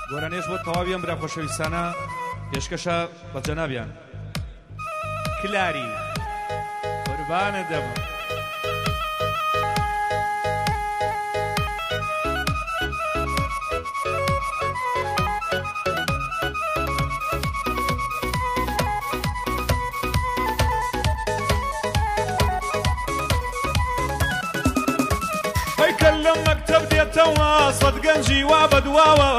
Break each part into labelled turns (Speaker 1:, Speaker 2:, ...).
Speaker 1: گۆرانێش بۆ تەواویان برا خۆشەویستانە پێشکەشە بە جەنابیان کلاری قوربانە دەبم
Speaker 2: لە مەکتەب دێتەوە سەد گەنجی وا بەدواوە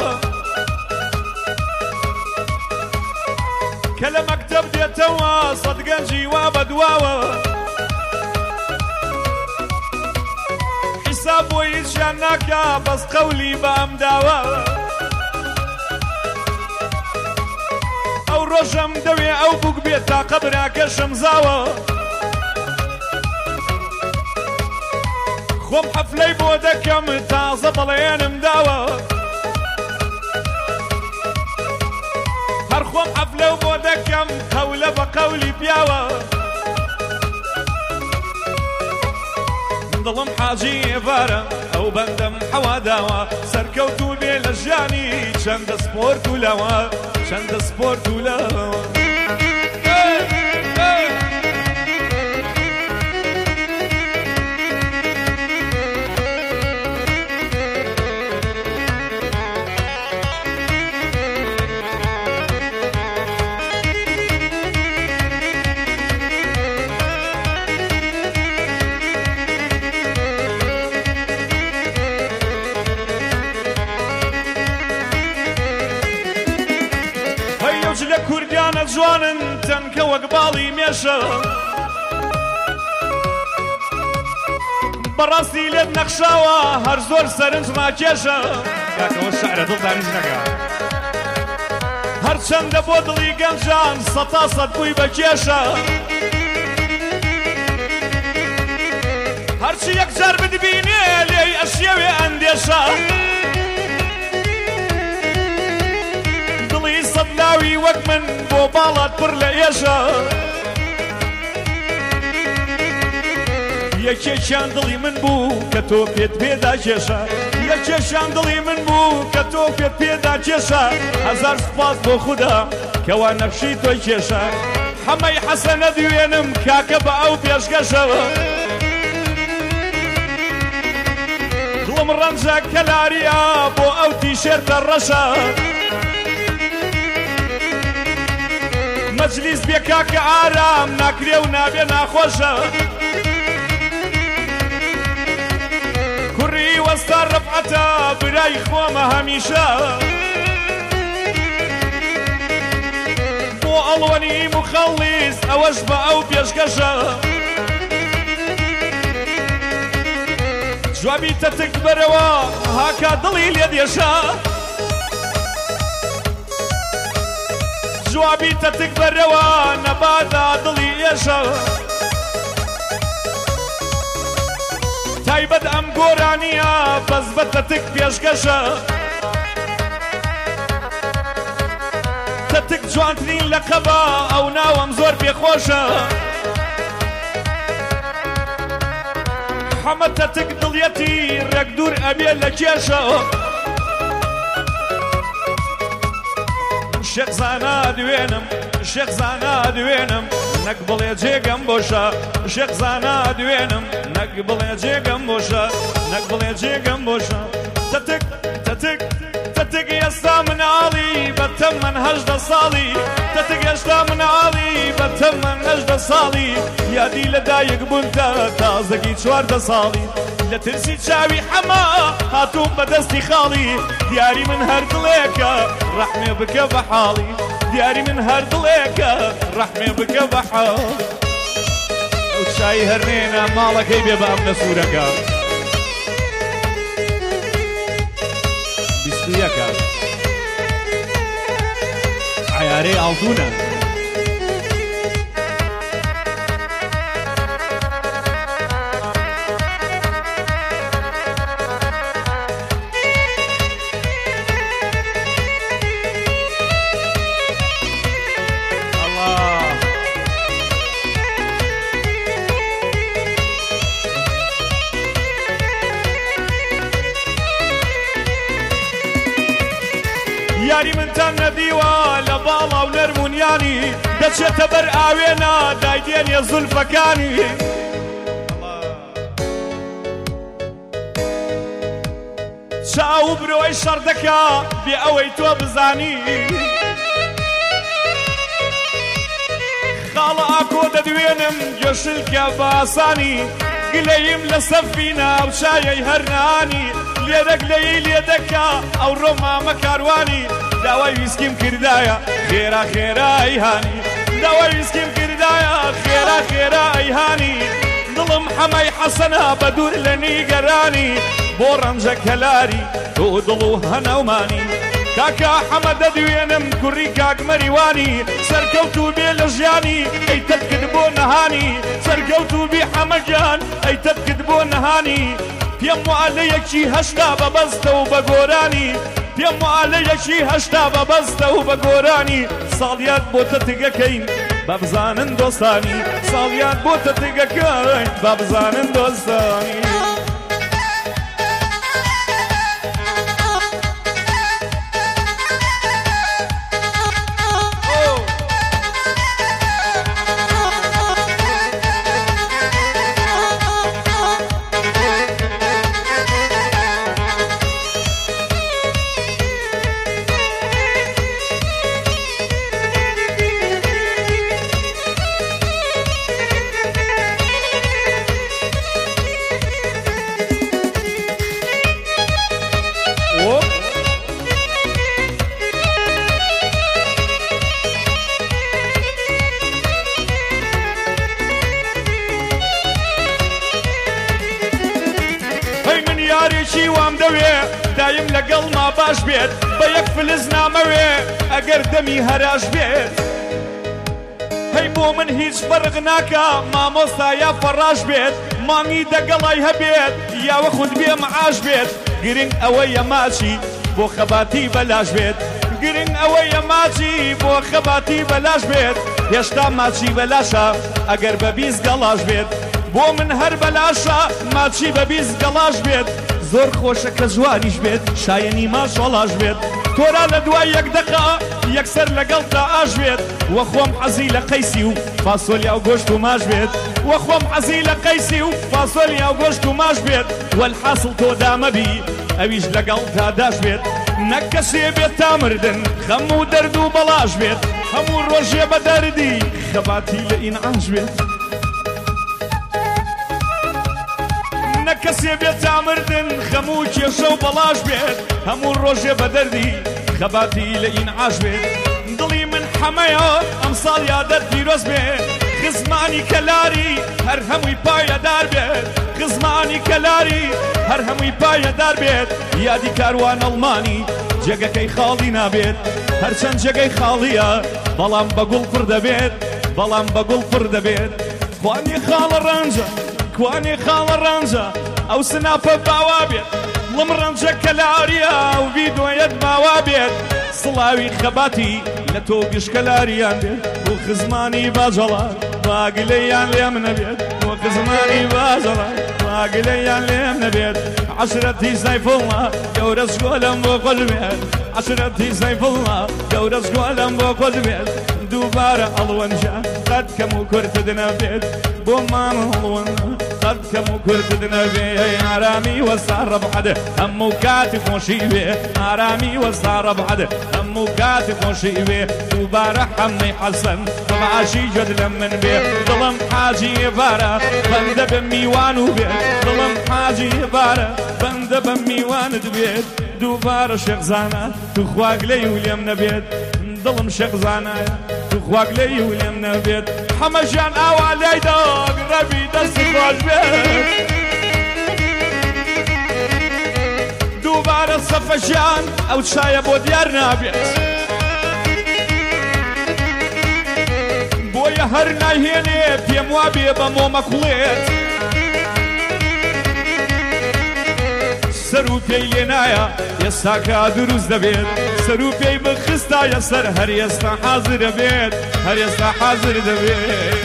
Speaker 2: کە لە مەکتەب دێتەوە سەد گەنجی وا بەدواوە حیساب بۆ هیچیان ناکا بەس قەولی بە ئەم داوە ئەو ڕۆژەم دەوێ ئەو بووک بێت تا قەبراکەشم زاوە خۆم حەفلەی بۆ دەکەم تازە بەڵێنم داوە هەر خۆم حەفلە بۆ دەکەم قەولە بە قەولی پیاوە دڵم حاجی ئێوارە ئەو بەندەم حەوا داوە سەرکەوتوو بێ لە ژیانی چەندە سپۆرت و لەوە چەندە سپۆرت و لەوە لە کوردیانە جوانن تەنکە وەک باڵی مێشە بەڕاستی لێت نەخشاوە هەر زۆر سەرنج ماکێشە کاکەوە شەعرە دڵدانیش نەکا هەرچەندە بۆ دڵی گەنجان سەتا سەد بووی بە کێشە هەرچی یەکجار بدبینێ لێی ئەشیەوێ ئەندێشە لاوی وەک من بۆ باڵات پڕ لە ئێشە یەکێکیان دڵی من بوو کە تۆ پێت پێدا کێشە یەکێکیان دڵی من بوو کە تۆ پێت پێدا کێشە هەزار سوپاس بۆ خودا کەوا نەخشی تۆی کێشە هەمەی حەسەنە دوێنم کاکە بە ئەو پێشکەشەوە دڵم ڕەنجە کەلاریە بۆ ئەو تیشێرتە ڕەشە مەجلیس بێ کاکە ئارام ناکرێ و نابێ ناخۆشە کوڕی وەستا ڕەفعەتە برای خۆمە هەمیشە بۆ ئەڵوەنی مخەڵیس ئەوەش بە ئەو پێشکەشە جوابی تەتک بەرەوە هاکا دڵی لێ دێشە جوابی تەتک بەرەوە نەبادا دڵی ئێشە تایبەت ئەم گۆرانیە بەس بە تەتک پێشکەشە تەتک جوانترین لەقەبە ئەو ناوەم زۆر پێخۆشە حەمە تەتک دڵیەتی ڕێک دوور ئەبێ لە کێشە شێخزانە دوێنم شێخزانە دوێنم نەک بڵێ جێگەم بۆشە شێخزانە دوێنم نەک بڵێ جێگەم بۆشە نەک بڵێ جێگەم بۆشە تەتک تەتک تەتک ئێستا مناڵی بەتەم من هەژدە ساڵی تەتک ئێستا مناڵی بەتەم من هەژدە ساڵی یادی لەدایک بوونتە تازەگی چواردە ساڵی لە ترسی چاوی حەما هاتووم بەدەستی خاڵی دیاری من هەر دڵێکە ڕەحمێ بکە بە حاڵی دیاری من هەر دڵێکە ڕەحمێ بکە بە حاڵ ئەو چای هەرمێنە ماڵەکەی بێ بە ئەم نەسوورەکە بیست و یەکە عیارەی ئاڵتوونە یاری منتان نەدیوە لە باڵا و نەرمونیانی دەچێتە بەر ئاوێنە دایدێنێ زولفەکانی چاو برۆی شەڕ دەکا بێ ئەوەی تۆ بزانی خاڵە ئاکۆ دەدوێنم گێشلکە باسانی گلەیم لە سەفی ناوچایەی هەرنانی لێرەک لەی لێ دەکا ئەو ڕۆمامە کاروانی داوای ویسکیم کردایە خێرا خێرا ئەیهانی داوای ویسکیم کردایە خێرا خێرا ئەیهانی دڵم حەمای حەسەنە بە دوور لە نیگەرانی بۆ ڕەنجە کەلاری تۆ دڵ و هەنەومانی کاکا حەمە دەدوێنم کوڕی کاکمەریوانی سەرکەوتوو بێ لە ژیانی ئەیتت کرد بۆ نەهانی سەرکەوتوو بێ حەمەگیان ئەیتت کرد بۆ نەهانی پێم وعە یەکی هەشتا بەبەستە و بە گۆرانی پێم وعە یەکی هەشتا بەبەستە و بە گۆرانی ساڵیات بۆتە تگەکەین با بزانن دۆستانی ساڵیات بۆتە تگەکەین با بزانن دۆستانی یارێکی وام دەوێ دایم لەگەڵ ما باش بێت بە یەک فلز نامەوێ ئەگەر دەمی هەراش بێت هەی بۆ من هیچ فەرق ناکە مامۆستا یا فەڕاش بێت مانگی دەگەڵای هەبێت یاوە خود بێ مەعاش بێت گرنگ ئەوەیە ماچی بۆ خەباتی بەلاش بێت گرنگ ئەوەیە ماچی بۆ خەباتی بەلاش بێت هێشتا ماچی بەلاشە ئەگەر بە بیست گەڵاش بێت بۆ من هەر بەلاشە ماچی بە بیست گەڵاش بێت زۆر خۆشە کە جوانیش بێت شایەنی ماشەڵاش بێت تۆرا لە دوای یەک دەقا یەکسەر لەگەڵ تا ئاش بێت وە خۆم حەزی لە قەیسی و فاسۆلیا و گۆشت و ماش بێت وە خۆم حەزی لە قەیسی و فاسۆلیا و گۆشت و ماش بێت وەلحاصڵ تۆ دامەبی ئەویش لەگەڵ تاداش بێت نەک کەسێ بێت تا مردن خەم و دەرد و بەڵاش بێت هەموو ڕۆژێ بە دەردی خەباتی لە ئینعاش بێت کەسێ بێت تا مردن خەم و کێشە و بەڵاش بێت هەموو ڕۆژێ بە دەردی خەباتی لە ئینعاش بێت دڵی من حەمەیە ئەمساڵ یادت پیرۆز بێت خزمانی کەلاری هەر هەمووی پایەدار بێت خزمانی کەلاری هەر هەمووی پایەدار بێت یادی کاروان ئەڵمانی جێگەکەی خاڵی نابێت هەرچەند جێگەی خاڵیە بەڵام بە گوڵ پڕ دەبێت بەڵام بە گوڵ پڕ دەبێت خوانی خاڵە ڕەنجە کوانی خاڵە ڕەنجە ئەو سناپە باوا بێت لەم ڕەنجە کەلاریە و ڤیدۆیەت باوا بێت سڵاوی خەباتی لە تۆ گشکەلاریان بێت بۆ خزمانی باجەڵات باگلەیان لێم نەبێت بۆ خزمانی باجەڵات باگلەیان لێم نەبێت عەشرەتی زەیفڵڵا گەورە شکۆلەم بۆ خۆش بێت عەشرەتی زەیفڵڵا گەورە شکۆلەم بۆ خۆش بێت دووبارە ئەڵوەنجە قەت کەم و کورتت نەبێت بۆ مامە هەڵوەنجە قەت کەم و کورتت نەبێت ئارامی وەستا ڕەبعەدە هەموو کاتی خۆشی بێ ئارامی وەستا ڕەبعەدە هەموو کاتی خۆشی بێ دووبارە حەمەی حەسەن بەعاشی جۆت لە من بێ دڵم حاجی ێبارە بەندە بە میوان و بێت دڵم حاجی ێبارە بەندە بە میوانت بێت دووبارە شێخزانە تو خواگلەی و لێم نەبێت دڵم شێخزانایە تو خواگلەی و لێم نەبێت حەمەژیان ئاوا لای داگ ڕەبی دەستی خۆش بێت دووبارە سەفەژیان ئەو چایە بۆ دیار نابێت بۆیە هەر نایهێنێ پێم وابێ بە مۆمەکوڵێت سەر و پێی لێ نایە ئێستاکە دروست دەبێت سەر و پێی بخستایە سەر هەر ئێستا حازر دەبێت هەر ئێستا حازر دەبێت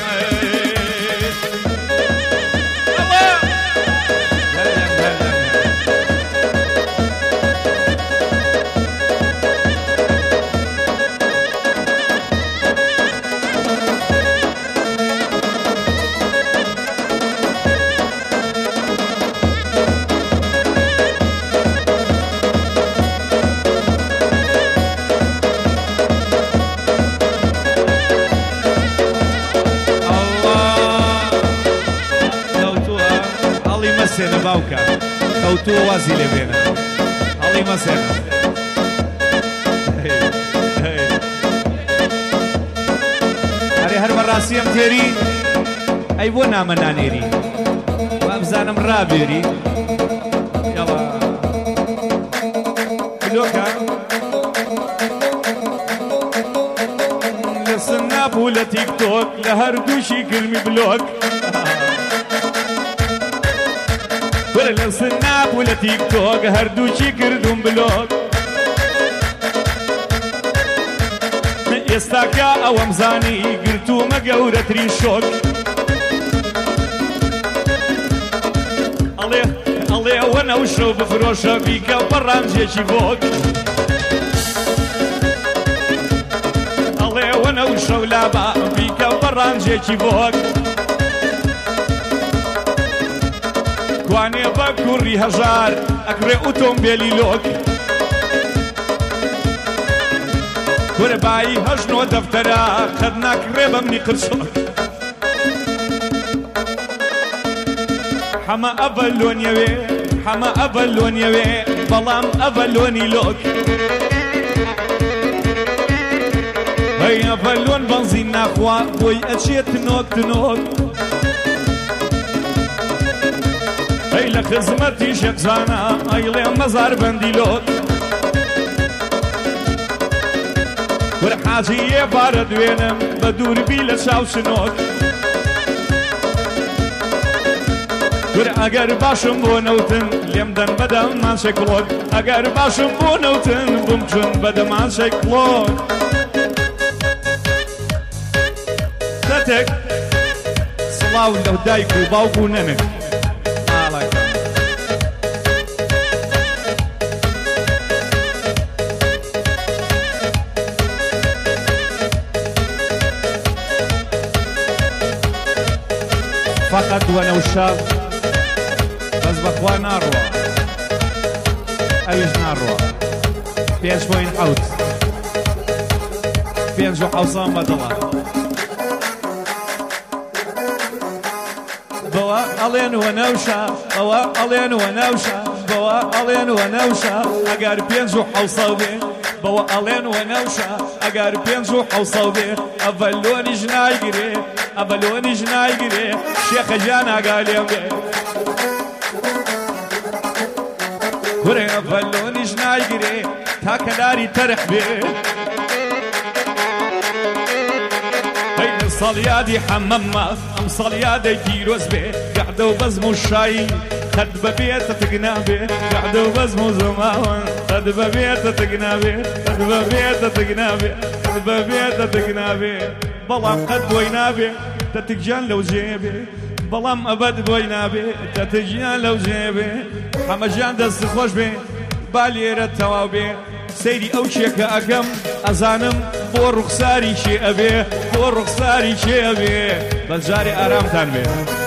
Speaker 1: مەسێنە باوکە کەوتووە وازی لێ بێنە هەڵی مەسێنە هەرێ هەر بەڕاستی ئەم تێری ئەی بۆ نامە نانێری وابزانم ڕابێری یاڵا کلۆکە لەسن نابوو لە تیکتۆک لە هەردووشی کرمی بلۆک وەرە لەسن نابوو لە تیکتۆک هەردووشی کردوم بلۆک ئێستاکە ئەوەم زانی گرتوومە گەورەترین شۆک ئەڵێ ئەوە نەوشە و بفرۆشە بیکە بەڕانجێکی بۆک ئەڵێ ئەوە نەوشە و لابا بیکە بەڕانجێکی بۆک کوانێ بە کوڕی هەژار ئەکرێ ئۆتۆمبێلی لۆک کوربایی هەژنۆ دەفتەرە قەت ناکرێ بەمنی قرسۆک حەمە ئەڤەلۆنیەوێ حەمە ئەڤەلۆنیەوێ بەڵام ئەڤەلۆنی لۆک هەی ئەڤەلۆن بەنزین ناخوا بۆی ئەچێت تنۆک تنۆک هەی لە خزمەتی شێخزانە ئەیڵێ مەزار بەندی لۆک وەرە حاجیێ بارە دوێنم بە دووربی لە چاو شنۆک وەرە ئەگەر باشم بۆ نەوتن لێم دەن بەدەم مانشێک کڵۆک ئەگەر باشم بۆ نەوتن بمچن بەدەم مانشێک کڵۆک دەتێک سڵاو لەو دایک و باوک و نەنک فقط وەنەوشە بەس بەخوا ناڕوە ئەویش ناڕوە 5.7 5.7 بەدڵە بەوە ئەڵێن وەنەوشە بەوە ئەڵێن وەنەوشە بەوە ئەڵێن وەنەوشە ئەگەر 5.7 بێ بەوە ئەڵێن وەنەوشە ئەگەر 5.7 بێ ئەڤەلۆنیش نایگرێ ئەڤەلۆنیش نایگرێ شێخە گیان ئاگا لێم بێ وەرێ ئەڤەلۆنیش نایگرێ تا کەلاری تەرح بێ هەی ساڵ یادی حەمەمە ئەم ساڵ یادەی پیرۆز بێ گەعدە و بەزم و شایی قەت بەبێتە تگنابێ گەعدە و بەزم و زەماوەن قەت بەبێتە تگنابێ قەت بەبێتە تگنابێ قەت بەبێتە تگنابێ بەڵام قەت بۆی نابێ تەتگیان لەو جێبێ بەڵام ئەبەد بۆی نابێ تەتگیان لەو جێبێ حەمەژیان دەست خۆش بێ با لێرە تەواو بێ سەیری ئەو شێکە ئەەکەم ئەزانم بۆ ڕوخساری شێ ئەبێ بۆ ڕوخساری شێ ئەبێ بەس جارێ ئارامتان بێ